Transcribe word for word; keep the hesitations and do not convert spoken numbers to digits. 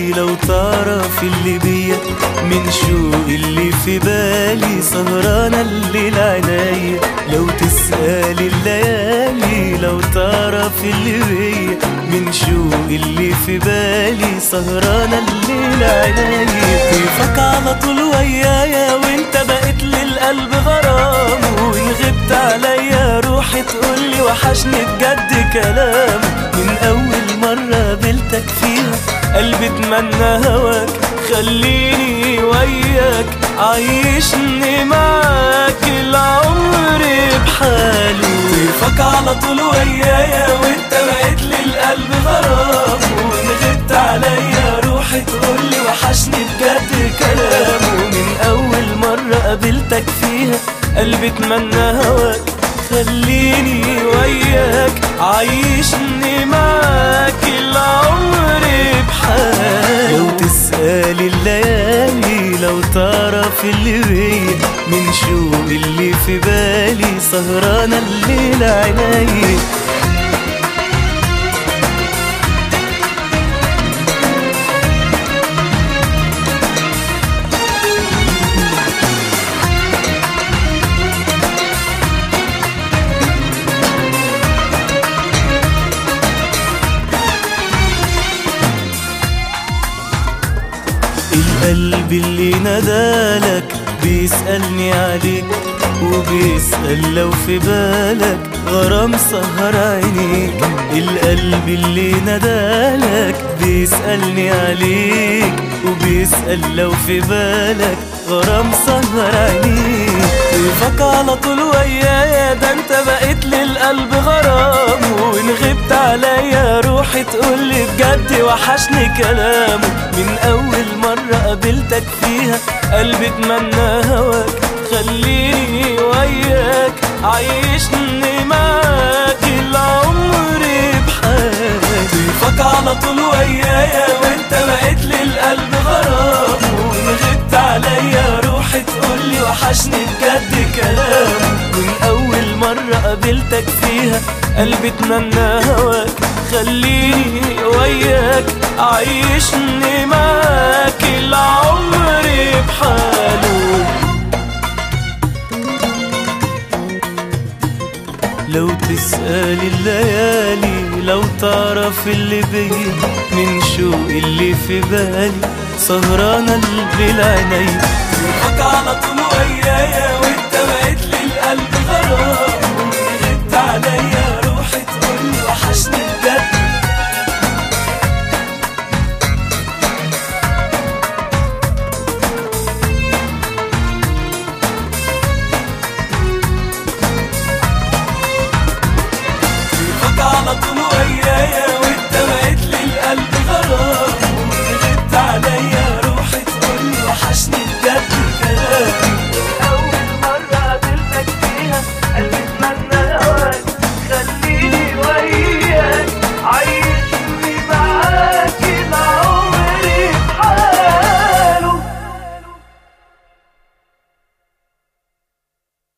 الليالي لو تعرف اللي بيا من شوق اللي في بالي سهرانة الليل عنايا. لو تسأل الليالي لو تعرف اللي بيا من شوق اللي في بالي سهرانة الليل عنايا. كيفك على طول ويايا وانت بقيت للقلب غرام، وإن غبت عليا روحي تقولي وحشني بجد كلام. من أول مرة قابلتك فيها قلبي اتمنى هواك، خليني وياك عيشني معاك العمر بحاله. كيفك على طول ويايا وانت بقيت للقلب غرام، وإن غبت عليا روحي تقولي وحشني بجد كلام. ومن أول مرة قابلتك فيها قلبي اتمنى هواك، خليني وياك عيشني معاك العمر بحاله. لو تسأل الليالي لو تعرف اللي بيا من شوق اللي في بالي سهرانة الليل عنايا. القلب اللي نادالك بيسألني عليك، وبيسأل لو في بالك غرام سهر عينيك. القلب اللي نادالك بيسألني عليك، وبيسأل لو في بالك غرام سهر عينيك. كيفك على طول ويايا ده انت بقيت للقلب غرام، وإن غبت عليا روحي تقولي بجد وحشني كلامه. من أول مرة قابلتك فيها قلبي اتمنى هواك، خليني وياك عيشني معاك العمر بحاله. كيفك على طول ويايا وانت بقيت للقلب غرام، وإن غبت عليا روحي تقولي وحشني بجد كلام. من أول مرة قابلتك فيها قلبي اتمنى هواك، خليني وياك عيشني معاك العمر بحاله. لو تسأل الليالي لو تعرف اللي بيا من شوق اللي في بالي سهرانة الليل عنايا. كيفك على طول ويايا وانت بقيت للقلب غرام، وإن غبت عليا روحي تقولي وحشني بجد. كيفك على طول ويايا